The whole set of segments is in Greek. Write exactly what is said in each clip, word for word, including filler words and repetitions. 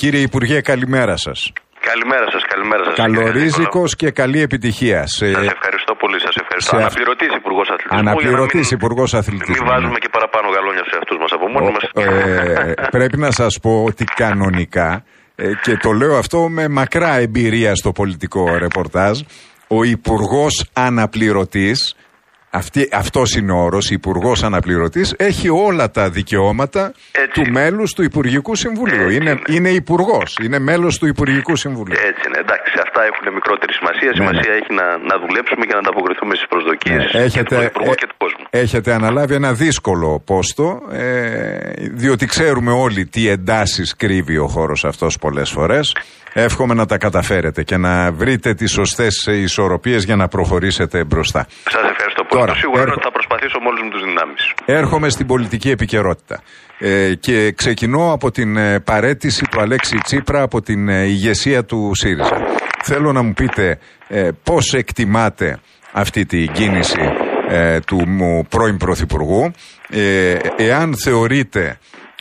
Κύριε Υπουργέ, καλημέρα σας. Καλημέρα σας, καλημέρα σας. Καλορίζικος και καλή επιτυχία. Σας ευχαριστώ πολύ, σας ευχαριστώ. Σε... Αναπληρωτής Υπουργός Αθλητισμού. Αναπληρωτής μην... Υπουργός Αθλητισμού. Μην βάζουμε και παραπάνω γαλόνια σε αυτούς μας από μόνοι μας. Ε, πρέπει να σας πω ότι κανονικά, ε, και το λέω αυτό με μακρά εμπειρία στο πολιτικό ρεπορτάζ, ο Υπουργός Αναπληρωτής, Αυτή, αυτός είναι ο όρος, υπουργός αναπληρωτής, έχει όλα τα δικαιώματα έτσι. Του μέλους του Υπουργικού Συμβουλίου. Είναι, είναι. είναι υπουργός, είναι μέλος του Υπουργικού Συμβουλίου. Έτσι είναι, εντάξει, αυτά έχουν μικρότερη σημασία. Ναι. Σημασία έχει να, να δουλέψουμε και να ανταποκριθούμε στις προσδοκίες ναι. έχετε, και του Υπουργού ε, και του κόσμου. Έχετε αναλάβει ένα δύσκολο πόστο, ε, διότι ξέρουμε όλοι τι εντάσεις κρύβει ο χώρος αυτός πολλές φορές. Εύχομαι να τα καταφέρετε και να βρείτε τις σωστές ισορροπίες για να προχωρήσετε μπροστά. Σας ευχαριστώ πολύ. Τώρα, το σίγουρο είναι ότι θα προσπαθήσω με όλες μου τις δυνάμεις. Έρχομαι στην πολιτική επικαιρότητα ε, και ξεκινώ από την ε, παραίτηση του Αλέξη Τσίπρα από την ε, ηγεσία του ΣΥΡΙΖΑ. Θέλω να μου πείτε ε, πώς εκτιμάτε αυτή την κίνηση ε, του μου πρώην Πρωθυπουργού, ε, εάν θεωρείτε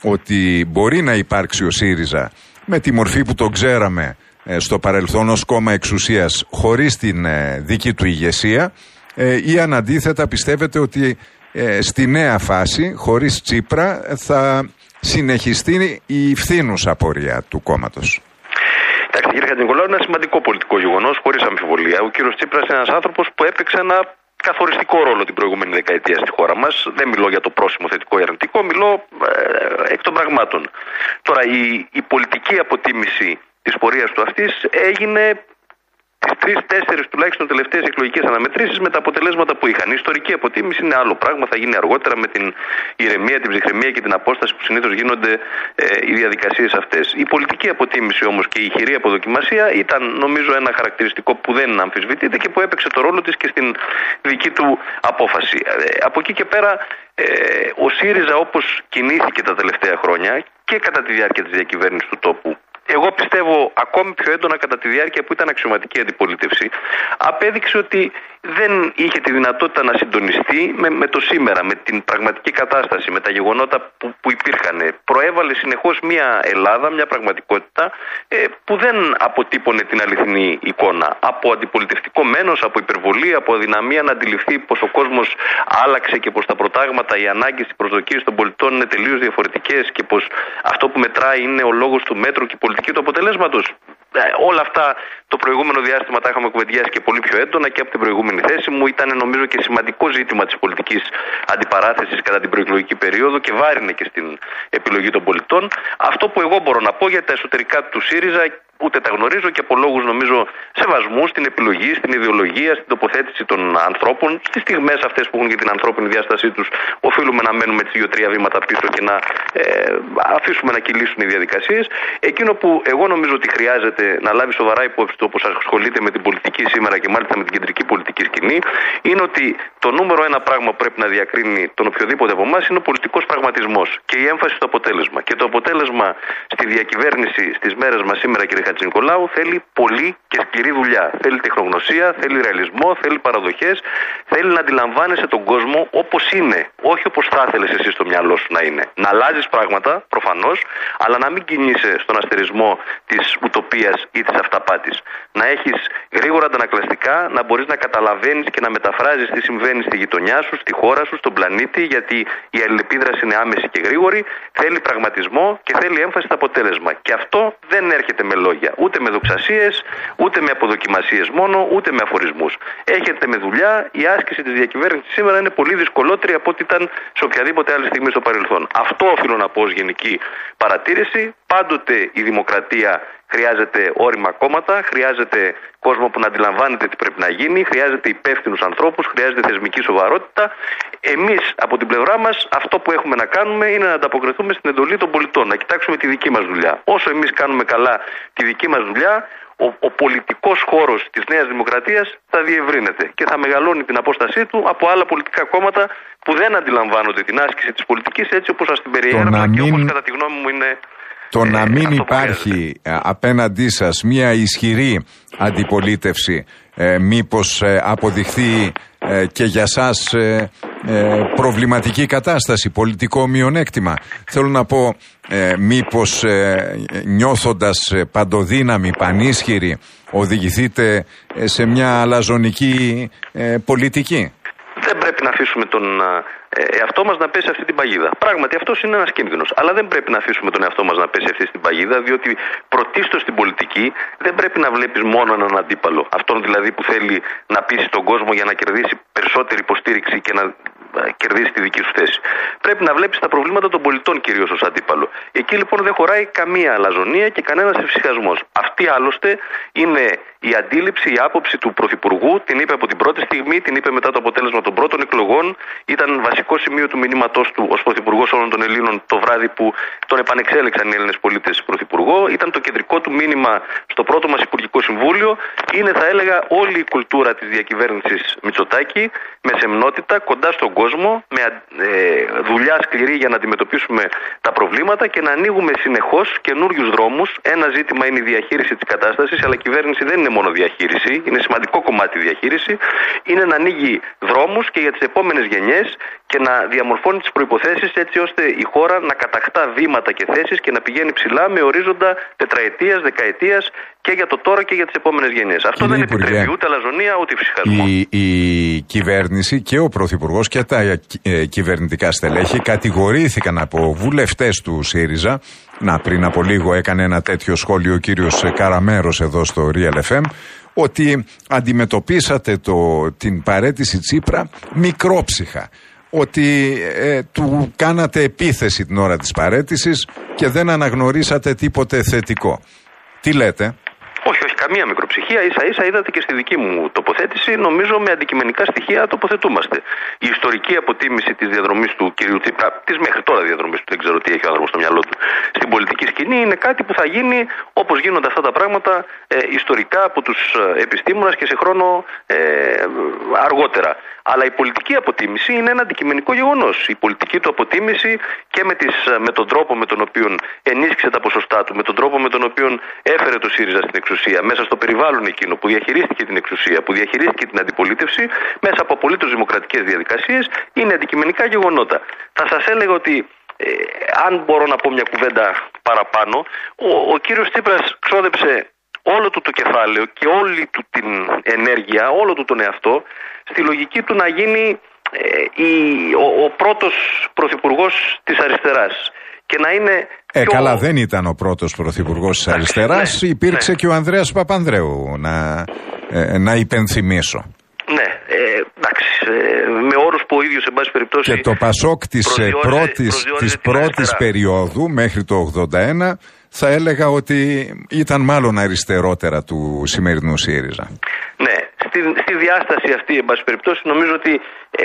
ότι μπορεί να υπάρξει ο ΣΥΡΙΖΑ με τη μορφή που τον ξέραμε ε, στο παρελθόν ως κόμμα εξουσίας χωρίς την ε, δική του ηγεσία ε, ή αν αντίθετα πιστεύετε ότι ε, στη νέα φάση χωρίς Τσίπρα θα συνεχιστεί η φθήνουσα πορεία του κόμματος. Εντάξει, κύριε Χατζηνικολάου, είναι ένα σημαντικό πολιτικό γεγονός, χωρίς αμφιβολία. Ο κύριος Τσίπρας είναι ένας άνθρωπος που έπαιξε ένα καθοριστικό ρόλο την προηγούμενη δεκαετία στη χώρα μας. Δεν μιλώ για το πρόσημο θετικό ή αρνητικό, μιλώ ε, εκ των πραγμάτων. Τώρα, η, η πολιτική αποτίμηση της πορείας του αυτής έγινε τις τρεις-τέσσερις τουλάχιστον τελευταίες εκλογικές αναμετρήσεις με τα αποτελέσματα που είχαν. Η ιστορική αποτίμηση είναι άλλο πράγμα, θα γίνει αργότερα με την ηρεμία, την ψυχραιμία και την απόσταση που συνήθως γίνονται ε, οι διαδικασίες αυτές. Η πολιτική αποτίμηση όμως και η ηχηρή αποδοκιμασία ήταν νομίζω ένα χαρακτηριστικό που δεν αμφισβητείται και που έπαιξε το ρόλο της και στην δική του απόφαση. Ε, από εκεί και πέρα ε, ο ΣΥΡΙΖΑ όπως κινήθηκε τα τελευταία χρόνια και κατά τη διάρκεια της διακυβέρνησης του τόπου, εγώ πιστεύω ακόμη πιο έντονα κατά τη διάρκεια που ήταν αξιωματική αντιπολίτευση, απέδειξε ότι δεν είχε τη δυνατότητα να συντονιστεί με, με το σήμερα, με την πραγματική κατάσταση, με τα γεγονότα που, που υπήρχαν. Προέβαλε συνεχώς μια Ελλάδα, μια πραγματικότητα ε, που δεν αποτύπωνε την αληθινή εικόνα. Από αντιπολιτευτικό μένος, από υπερβολή, από αδυναμία να αντιληφθεί πως ο κόσμος άλλαξε και πως τα προτάγματα, οι ανάγκες, οι προσδοκίες των πολιτών είναι τελείως διαφορετικές και πως αυτό που μετράει είναι ο λόγος του μέτρου και η πολιτική του αποτελέσματος. Ε, όλα αυτά το προηγούμενο διάστημα τα είχαμε κουβεντιάσει και πολύ πιο έντονα και από την προηγούμενη θέση μου. Ήταν νομίζω και σημαντικό ζήτημα της πολιτικής αντιπαράθεσης κατά την προεκλογική περίοδο και βάρινε και στην επιλογή των πολιτών. Αυτό που εγώ μπορώ να πω για τα εσωτερικά του ΣΥΡΙΖΑ, ούτε τα γνωρίζω και από λόγους νομίζω σεβασμού στην επιλογή, στην ιδεολογία, στην τοποθέτηση των ανθρώπων, στις στιγμές αυτές που έχουν για την ανθρώπινη διάστασή τους, οφείλουμε να μένουμε τις δύο-τρία βήματα πίσω και να ε, αφήσουμε να κυλήσουν οι διαδικασίες. Εκείνο που εγώ νομίζω ότι χρειάζεται να λάβει σοβαρά υπόψη του, όπως ασχολείται με την πολιτική σήμερα και μάλιστα με την κεντρική πολιτική σκηνή, είναι ότι το νούμερο ένα πράγμα που πρέπει να διακρίνει τον οποιοδήποτε από εμάς είναι ο πολιτικός πραγματισμός και η έμφαση στο αποτέλεσμα. Και το αποτέλεσμα στη διακυβέρνηση στις μέρες μας σήμερα, κύριε Χατζηνικολάου, θέλει πολύ και σκληρή δουλειά. Θέλει τεχνογνωσία, θέλει ρεαλισμό, θέλει παραδοχές, θέλει να αντιλαμβάνεσαι τον κόσμο όπως είναι, όχι όπως θα ήθελες εσύ στο μυαλό σου να είναι. Να αλλάζεις πράγματα, προφανώς, αλλά να μην κινείσαι στον αστερισμό της ουτοπίας ή της αυταπάτης. Να έχεις γρήγορα αντανακλαστικά, να μπορείς να καταλαβαίνεις και να μεταφράζεις τι συμβαίνει στη γειτονιά σου, στη χώρα σου, στον πλανήτη, γιατί η αλληλεπίδραση είναι άμεση και γρήγορη, θέλει πραγματισμό και θέλει έμφαση στο αποτέλεσμα. Και αυτό δεν έρχεται με λόγια. Ούτε με δοξασίες, ούτε με αποδοκιμασίες μόνο, ούτε με αφορισμούς. Έχετε με δουλειά, η άσκηση της διακυβέρνησης σήμερα είναι πολύ δυσκολότερη από ό,τι ήταν σε οποιαδήποτε άλλη στιγμή στο παρελθόν. Αυτό οφείλω να πω ως γενική παρατήρηση. Πάντοτε η δημοκρατία χρειάζεται όρημα κόμματα, χρειάζεται κόσμο που να αντιλαμβάνεται τι πρέπει να γίνει, χρειάζεται υπεύθυνους ανθρώπους, χρειάζεται θεσμική σοβαρότητα. Εμείς από την πλευρά μας αυτό που έχουμε να κάνουμε είναι να ανταποκριθούμε στην εντολή των πολιτών, να κοιτάξουμε τη δική μας δουλειά. Όσο εμείς κάνουμε καλά τη δική μας δουλειά, ο, ο πολιτικός χώρος της Νέας Δημοκρατίας θα διευρύνεται και θα μεγαλώνει την απόστασή του από άλλα πολιτικά κόμματα που δεν αντιλαμβάνονται την άσκηση της πολιτικής έτσι όπως σας την περιέγραψα και όπως κατά τη γνώμη μου είναι. Το να μην υπάρχει απέναντί σας μια ισχυρή αντιπολίτευση ε, μήπως ε, αποδειχθεί ε, και για σας ε, ε, προβληματική κατάσταση, πολιτικό μειονέκτημα. Θέλω να πω, ε, μήπως ε, νιώθοντας παντοδύναμη, πανίσχυρη, οδηγηθείτε σε μια αλαζονική ε, πολιτική. Δεν πρέπει να αφήσουμε τον ε, εαυτό μας να πέσει αυτή την παγίδα. Πράγματι αυτός είναι ένας κίνδυνος. Αλλά δεν πρέπει να αφήσουμε τον εαυτό μας να πέσει αυτή την παγίδα, διότι πρωτίστως στην πολιτική δεν πρέπει να βλέπεις μόνο έναν αντίπαλο. Αυτόν δηλαδή που θέλει να πείσει τον κόσμο για να κερδίσει περισσότερη υποστήριξη και να κερδίσει τη δική σου θέση. Πρέπει να βλέπεις τα προβλήματα των πολιτών κυρίως ως αντίπαλο. Εκεί λοιπόν δεν χωράει καμία αλαζονία και κανένας εφησυχασμός. Αυτή άλλωστε είναι η αντίληψη, η άποψη του Πρωθυπουργού. Την είπε από την πρώτη στιγμή, την είπε μετά το αποτέλεσμα των πρώτων εκλογών. Ήταν βασικό σημείο του μηνύματός του ως Πρωθυπουργός όλων των Ελλήνων το βράδυ που τον επανεξέλεξαν οι Έλληνες πολίτες Πρωθυπουργό. Ήταν το κεντρικό του μήνυμα στο πρώτο μας Υπουργικό Συμβούλιο. Είναι, θα έλεγα, όλη η κουλτούρα της διακυβέρνησης Μητσοτάκη, με σεμνότητα, κοντά στον κόσμο, με ε, δουλειά σκληρή για να αντιμετωπίσουμε τα προβλήματα και να ανοίγουμε συνεχώς καινούριους δρόμους. Ένα ζήτημα είναι η διαχείριση της κατάστασης, αλλά η κυβέρνηση δεν είναι μόνο διαχείριση, είναι σημαντικό κομμάτι η διαχείριση. Είναι να ανοίγει δρόμους και για τις επόμενες γενιές και να διαμορφώνει τις προϋποθέσεις έτσι ώστε η χώρα να κατακτά βήματα και θέσεις και να πηγαίνει ψηλά με ορίζοντα τετραετίας, δεκαετίας και για το τώρα και για τις επόμενες γενιές. Αυτό Κύριε δεν Υπουργέ, επιτρέπει ούτε αλαζονία ούτε φυσικασμό. Η, η κυβέρνηση και ο Πρωθυπουργός και τα ε, κυβερνητικά στελέχη κατηγορήθηκαν από βουλευτές του ΣΥΡΙΖΑ. Να, πριν από λίγο έκανε ένα τέτοιο σχόλιο ο κύριος Καραμέρος εδώ στο Real εφ εμ, ότι αντιμετωπίσατε το, την παραίτηση Τσίπρα μικρόψυχα. Ότι ε, του κάνατε επίθεση την ώρα της παραίτησης και δεν αναγνωρίσατε τίποτε θετικό. Τι λέτε? Όχι, όχι, καμία μικροψυχία. Ίσα ίσα είδατε και στη δική μου τοποθέτηση, νομίζω με αντικειμενικά στοιχεία τοποθετούμαστε. Η ιστορική αποτίμηση της διαδρομής του κυρίου Τσίπρα, της μέχρι τώρα διαδρομής του, δεν ξέρω τι έχει ο άνθρωπος στο μυαλό του, στην πολιτική σκηνή, είναι κάτι που θα γίνει όπως γίνονται αυτά τα πράγματα ε, ιστορικά από τους επιστήμονες και σε χρόνο ε, αργότερα. Αλλά η πολιτική αποτίμηση είναι ένα αντικειμενικό γεγονός. Η πολιτική του αποτίμηση και με, τις, με τον τρόπο με τον οποίο ενίσχυσε τα ποσοστά του, με τον τρόπο με τον οποίο έφερε το ΣΥΡΙΖΑ στην εξουσία, μέσα στο περιβάλλον εκείνο που διαχειρίστηκε την εξουσία, που διαχειρίστηκε την αντιπολίτευση, μέσα από απολύτως δημοκρατικές διαδικασίες, είναι αντικειμενικά γεγονότα. Θα σας έλεγα ότι, ε, αν μπορώ να πω μια κουβέντα παραπάνω, ο, ο κύριος Τσίπρας ξόδεψε όλο του το κεφάλαιο και όλη του την ενέργεια, όλο του τον εαυτό, στη λογική του να γίνει ε, η, ο, ο πρώτος πρωθυπουργός της αριστεράς. Και να είναι ε, πιο... καλά, δεν ήταν ο πρώτος πρωθυπουργός της αριστεράς, ναι, υπήρξε ναι. και ο Ανδρέας Παπανδρέου, να, ε, να υπενθυμίσω. Ναι, ε, εντάξει, ε, με όρους που ο ίδιος, σε πάση περιπτώσει... Και το Πασόκ της προσδιοριζε, πρώτης, της πρώτης περίοδου, μέχρι το ογδόντα ένα, θα έλεγα ότι ήταν μάλλον αριστερότερα του σημερινού ΣΥΡΙΖΑ. Ναι, στη, στη διάσταση αυτή, εν πάση περιπτώσει, νομίζω ότι ε,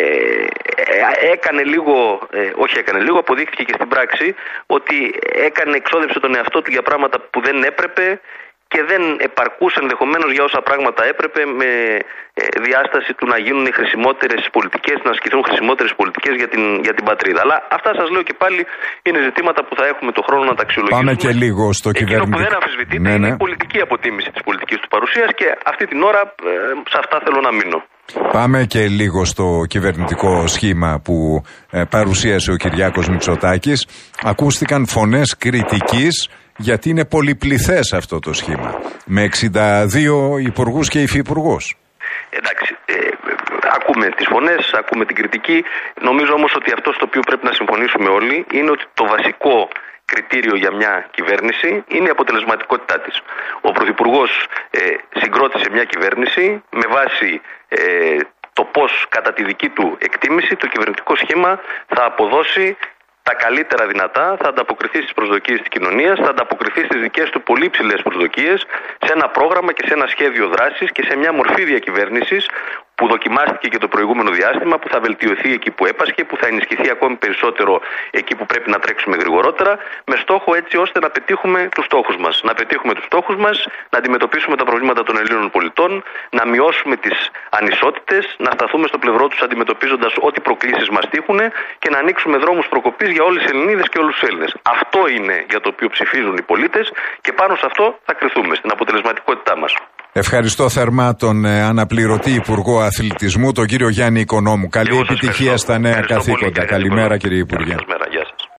έκανε λίγο, ε, όχι έκανε λίγο, αποδείχθηκε και στην πράξη ότι έκανε, εξόδεψε τον εαυτό του για πράγματα που δεν έπρεπε και δεν επαρκούσε ενδεχομένως για όσα πράγματα έπρεπε, με ε, διάσταση του να γίνουν οι χρησιμότερες πολιτικές, να ασκηθούν χρησιμότερες πολιτικές για την, για την πατρίδα. Αλλά αυτά, σας λέω και πάλι, είναι ζητήματα που θα έχουμε το χρόνο να τα αξιολογήσουμε. Πάμε και λίγο στο κυβερνητικό. Εκείνο που δεν αμφισβητείται ναι, ναι. είναι η πολιτική αποτίμηση της πολιτικής του παρουσίας και αυτή την ώρα ε, σε αυτά θέλω να μείνω. Πάμε και λίγο στο κυβερνητικό σχήμα που ε, παρουσίασε ο Κυριάκος Μητσοτάκης. Ακούστηκαν φωνές κριτικής γιατί είναι πολυπληθές αυτό το σχήμα, με εξήντα δύο υπουργούς και υφυπουργούς. Εντάξει, ε, ακούμε τις φωνές, ακούμε την κριτική. Νομίζω όμως ότι αυτό στο οποίο πρέπει να συμφωνήσουμε όλοι είναι ότι το βασικό κριτήριο για μια κυβέρνηση είναι η αποτελεσματικότητά της. Ο Πρωθυπουργός ε, συγκρότησε μια κυβέρνηση με βάση ε, το πώς, κατά τη δική του εκτίμηση, το κυβερνητικό σχήμα θα αποδώσει τα καλύτερα δυνατά, θα ανταποκριθεί στις προσδοκίες της κοινωνίας, θα ανταποκριθεί στις δικές του πολύ ψηλές προσδοκίες, σε ένα πρόγραμμα και σε ένα σχέδιο δράσης και σε μια μορφή διακυβέρνησης που δοκιμάστηκε και το προηγούμενο διάστημα, που θα βελτιωθεί εκεί που έπασχε, που θα ενισχυθεί ακόμη περισσότερο εκεί που πρέπει να τρέξουμε γρηγορότερα, με στόχο έτσι ώστε να πετύχουμε τους στόχους μας. Να πετύχουμε τους στόχους μας, να αντιμετωπίσουμε τα προβλήματα των Ελλήνων πολιτών, να μειώσουμε τις ανισότητες, να σταθούμε στο πλευρό τους αντιμετωπίζοντας ό,τι προκλήσεις μας τύχουν και να ανοίξουμε δρόμους προκοπής για όλες τις Ελληνίδες και όλους τους Έλληνες. Αυτό είναι για το οποίο ψηφίζουν οι πολίτες και πάνω σε αυτό θα κριθούμε, στην αποτελεσματικότητά μας. Ευχαριστώ θερμά τον ε, αναπληρωτή Υπουργό Αθλητισμού, τον κύριο Γιάννη Οικονόμου. Καλή επιτυχία στα νέα καθήκοντα. Καλημέρα, κύριε Υπουργέ. Καλημέρα, γεια σας.